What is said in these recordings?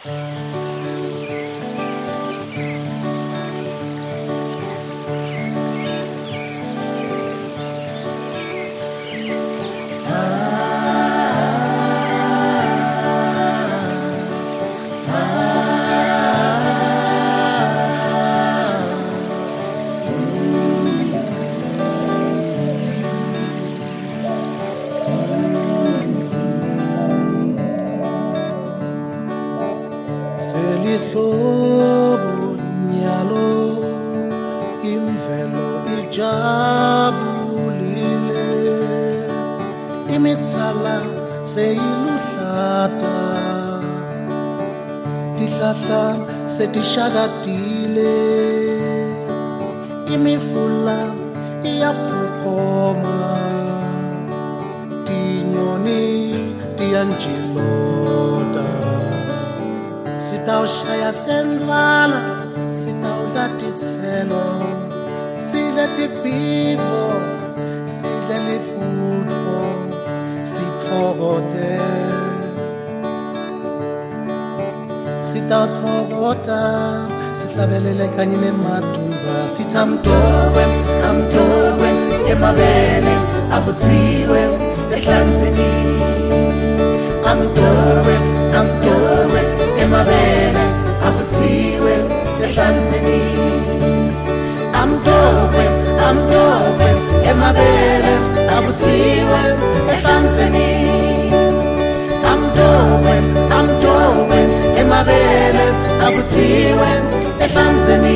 Selihlobo nyalo imvelo ijabulile, imitsala seyiluhlata, tihlahla setishakatile, imifula iyaphuphoma, tinyoni tiyanjilota. Sitawushaya sendvala, sitawudla titselo, sidle tibhidvo, sidle lifutfo, sitfokote. Sitawuthokota, sihlabelele kanye nemadumba, sithi amdokwe, amdokwe, emabele avutsiwe ehlanzeni. Amdokwe, amdokwe, emabele avutsiwe ehlanzeni. Amdokwe, amdokwe, emabele avutsiwe ehlanzeni. Amdokwe, amdokwe, emabele avutsiwe ehlanzeni.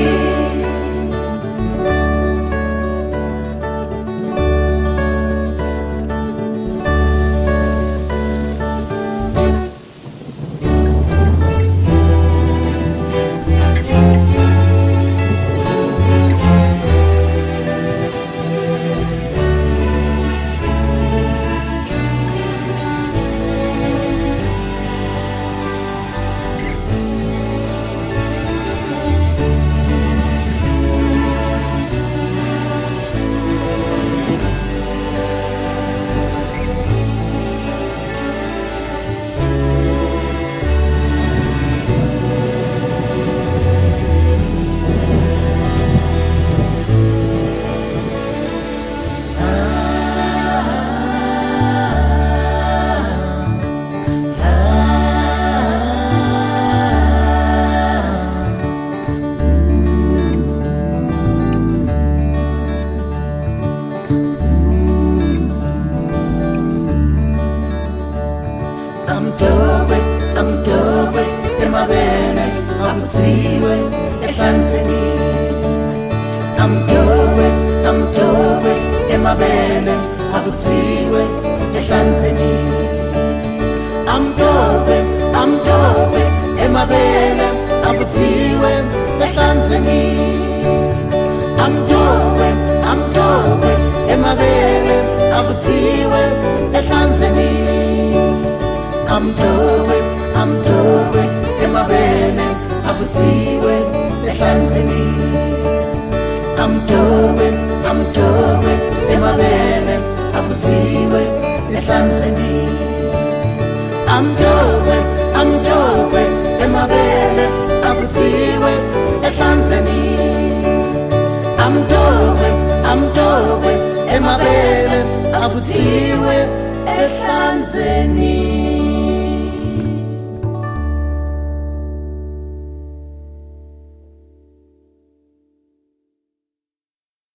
Amdokwe, amdokwe, emabele avutsiwe ehlanzeni. Amdokwe, amdokwe, emabele avutsiwe ehlanzeni. Amdokwe, amdokwe, emabele avutsiwe ehlanzeni. Amdokwe, amdokwe, emabele avutsiwe ehlanzeni. Amdokwe, amdokwe, emabele avutsiwe ehlanzeni. Amdokwe, amdokwe, emabele avutsiwe ehlanzeni. Amdokwe, amdokwe, emabele avutsiwe ehlanzeni. Amdokwe, amdokwe, emabele avutsiwe ehlanzeni.